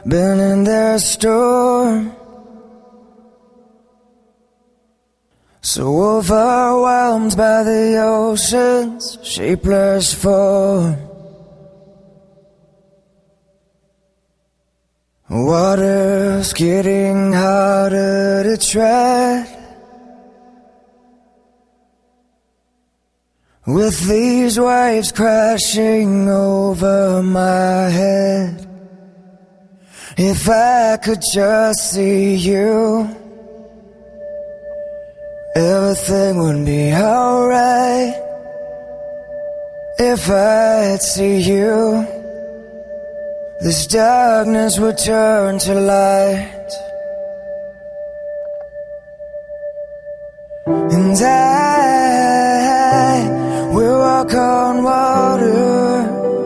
been in their storm. So overwhelmed by the ocean's shapeless form. Water's getting harder to tread. With these waves crashing over my head. If I could just see you, everything would be alright. If I'd see you, this darkness would turn to light. And I will walk on water,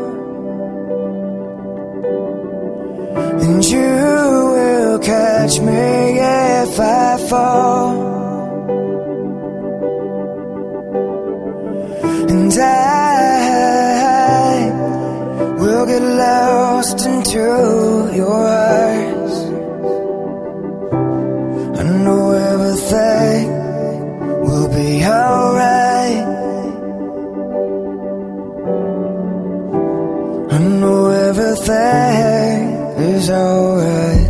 and you will catch me if I fall. And I will get lost into your eyes. I know everything will be alright. I know everything is alright.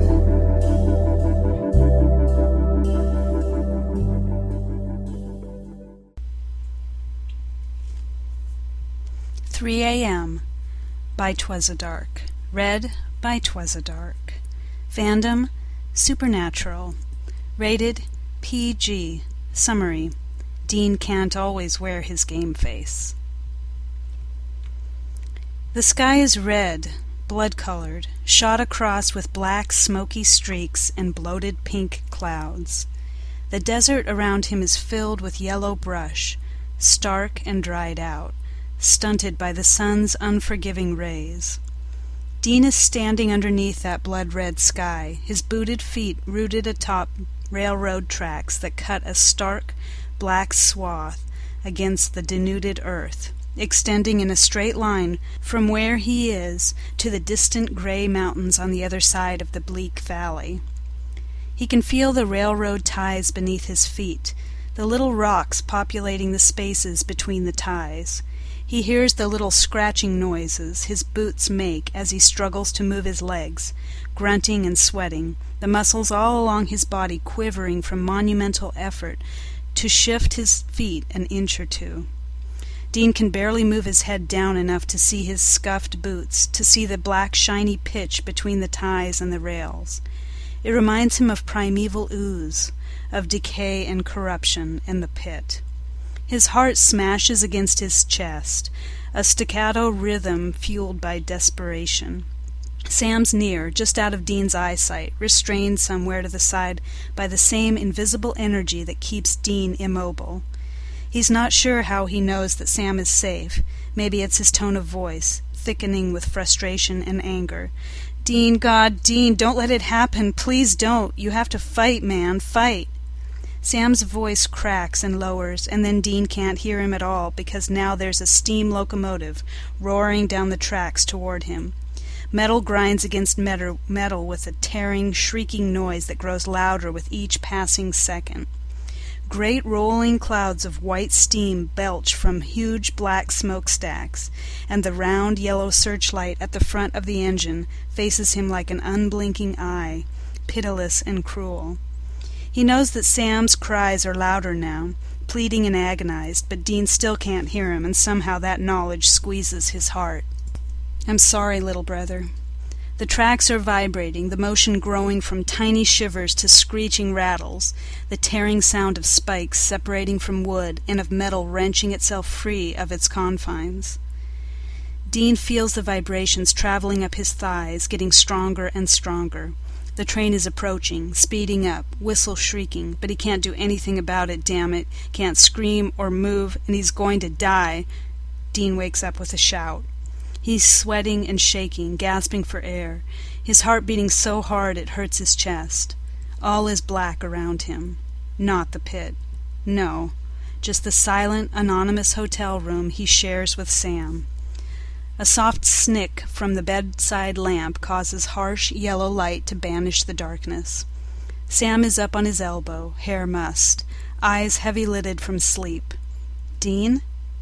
3 a.m. by Twas-a-Dark. Read by Twas-a-Dark. Fandom, Supernatural. Rated PG. Summary: Dean can't always wear his game face. The sky is red, blood-colored, shot across with black smoky streaks and bloated pink clouds. The desert around him is filled with yellow brush, stark and dried out, stunted by the sun's unforgiving rays. Dean is standing underneath that blood-red sky, his booted feet rooted atop railroad tracks that cut a stark, black swath against the denuded earth, extending in a straight line from where he is to the distant gray mountains on the other side of the bleak valley. He can feel the railroad ties beneath his feet, the little rocks populating the spaces between the ties. He hears the little scratching noises his boots make as he struggles to move his legs, grunting and sweating, the muscles all along his body quivering from monumental effort to shift his feet an inch or two. Dean can barely move his head down enough to see his scuffed boots, to see the black shiny pitch between the ties and the rails. It reminds him of primeval ooze, of decay and corruption and the pit. His heart smashes against his chest, a staccato rhythm fueled by desperation. Sam's near, just out of Dean's eyesight, restrained somewhere to the side by the same invisible energy that keeps Dean immobile. He's not sure how he knows that Sam is safe. Maybe it's his tone of voice, thickening with frustration and anger. "Dean, God, Dean, don't let it happen. Please don't. You have to fight, man, fight." Sam's voice cracks and lowers, and then Dean can't hear him at all because now there's a steam locomotive roaring down the tracks toward him. Metal grinds against metal with a tearing, shrieking noise that grows louder with each passing second. Great rolling clouds of white steam belch from huge black smokestacks, and the round yellow searchlight at the front of the engine faces him like an unblinking eye, pitiless and cruel. He knows that Sam's cries are louder now, pleading and agonized, but Dean still can't hear him, and somehow that knowledge squeezes his heart. "I'm sorry, little brother." The tracks are vibrating, the motion growing from tiny shivers to screeching rattles, the tearing sound of spikes separating from wood and of metal wrenching itself free of its confines. Dean feels the vibrations traveling up his thighs, getting stronger and stronger. The train is approaching, speeding up, whistle shrieking, but he can't do anything about it, damn it. Can't scream or move, and he's going to die. Dean wakes up with a shout. He's sweating and shaking, gasping for air, his heart beating so hard it hurts his chest. All is black around him. Not the pit. No, just the silent, anonymous hotel room he shares with Sam. A soft snick from the bedside lamp causes harsh yellow light to banish the darkness. Sam is up on his elbow, hair mussed, eyes heavy-lidded from sleep. "Dean?"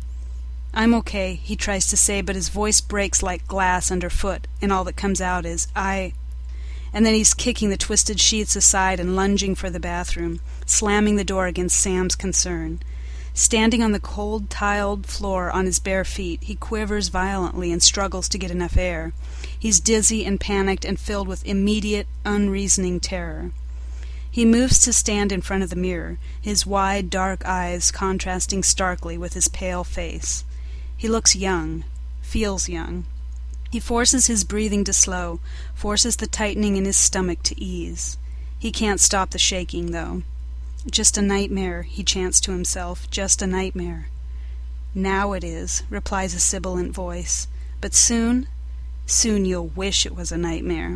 "I'm okay," he tries to say, but his voice breaks like glass underfoot, and all that comes out is, And then he's kicking the twisted sheets aside and lunging for the bathroom, slamming the door against Sam's concern. Standing on the cold tiled floor on his bare feet, he quivers violently and struggles to get enough air. He's dizzy and panicked and filled with immediate, unreasoning terror. He moves to stand in front of the mirror, his wide, dark eyes contrasting starkly with his pale face. He looks young, feels young. He forces his breathing to slow, forces the tightening in his stomach to ease. He can't stop the shaking, though. "Just a nightmare," he chants to himself, "just a nightmare." "Now it is," replies a sibilant voice. "But soon you'll wish it was a nightmare."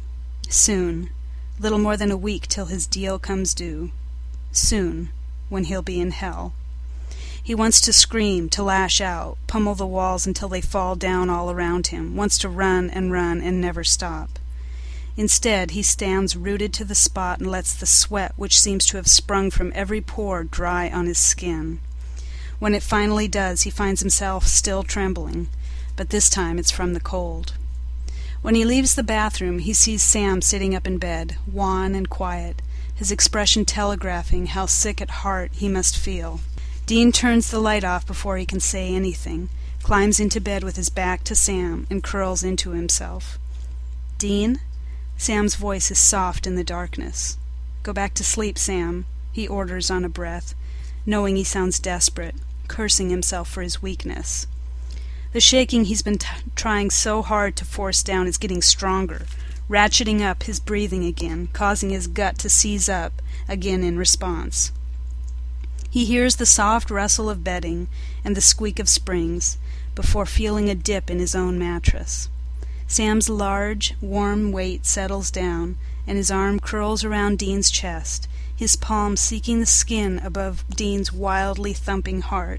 Soon. Little more than a week till his deal comes due. Soon, when he'll be in hell. He wants to scream, to lash out, pummel the walls until they fall down all around him, wants to run and never stop. Instead, he stands rooted to the spot and lets the sweat which seems to have sprung from every pore dry on his skin. When it finally does, he finds himself still trembling, but this time it's from the cold. When he leaves the bathroom, he sees Sam sitting up in bed, wan and quiet, his expression telegraphing how sick at heart he must feel. Dean turns the light off before he can say anything, climbs into bed with his back to Sam, and curls into himself. "Dean?" Sam's voice is soft in the darkness. "Go back to sleep, Sam," he orders on a breath, knowing he sounds desperate, cursing himself for his weakness. The shaking he's been trying so hard to force down is getting stronger, ratcheting up his breathing again, causing his gut to seize up again in response. He hears the soft rustle of bedding and the squeak of springs before feeling a dip in his own mattress. Sam's large, warm weight settles down, and his arm curls around Dean's chest, his palm seeking the skin above Dean's wildly thumping heart.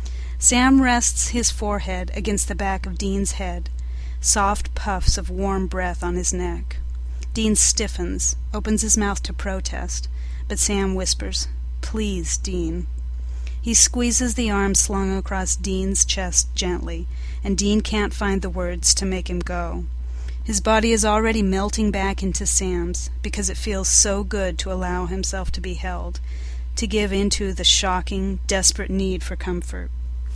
Sam rests his forehead against the back of Dean's head, soft puffs of warm breath on his neck. Dean stiffens, opens his mouth to protest, but Sam whispers, "Please, Dean." He squeezes the arm slung across Dean's chest gently, and Dean can't find the words to make him go. His body is already melting back into Sam's, because it feels so good to allow himself to be held, to give into the shocking, desperate need for comfort.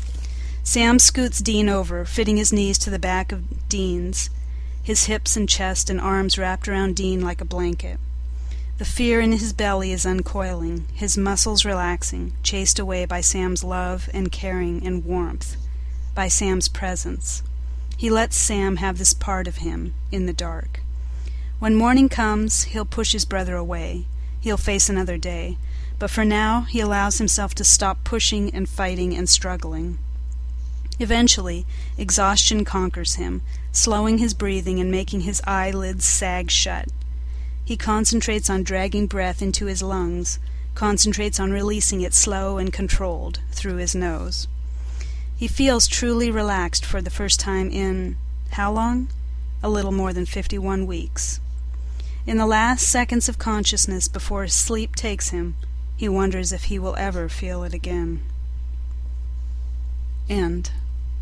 Sam scoots Dean over, fitting his knees to the back of Dean's, his hips and chest and arms wrapped around Dean like a blanket. The fear in his belly is uncoiling, his muscles relaxing, chased away by Sam's love and caring and warmth, by Sam's presence. He lets Sam have this part of him in the dark. When morning comes, he'll push his brother away. He'll face another day, but for now he allows himself to stop pushing and fighting and struggling. Eventually, exhaustion conquers him, slowing his breathing and making his eyelids sag shut. He concentrates on dragging breath into his lungs, concentrates on releasing it slow and controlled through his nose. He feels truly relaxed for the first time in, how long? A little more than 51 weeks. In the last seconds of consciousness before sleep takes him, he wonders if he will ever feel it again. End.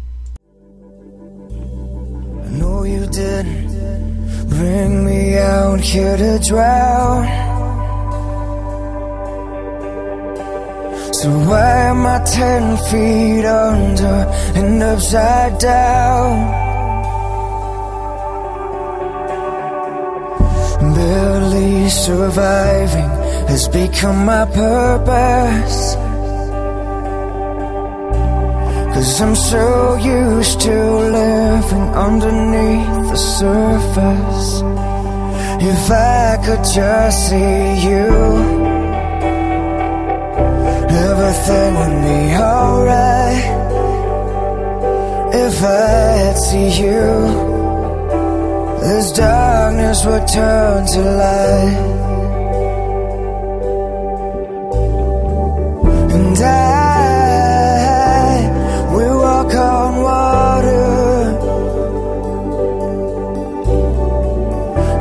I know you didn't bring me out here to drown, so why am I 10 feet under and upside down? Barely surviving has become my purpose, 'cause I'm so used to living underneath the surface. If I could just see you, everything would be alright. If I'd see you, this darkness would turn to light. And I will walk on water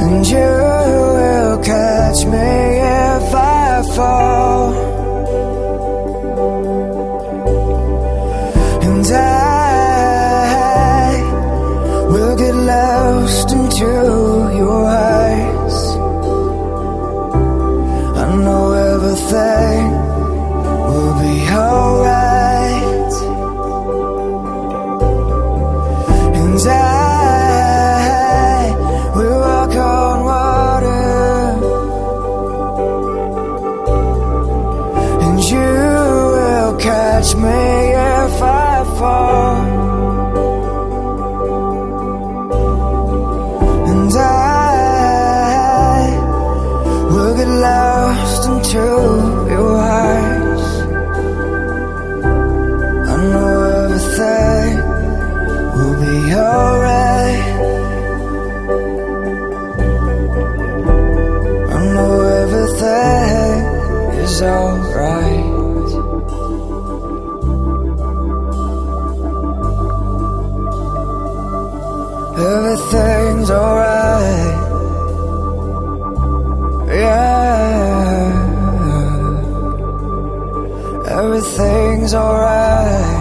and you will catch me if I fall, and I will get lost into your eyes. I know everything will be alright, and I will walk on water, and you will catch me if I fall, and I will get lost into your eyes. I know everything will be alright. I know everything is alright. Everything's alright. Yeah, everything's alright.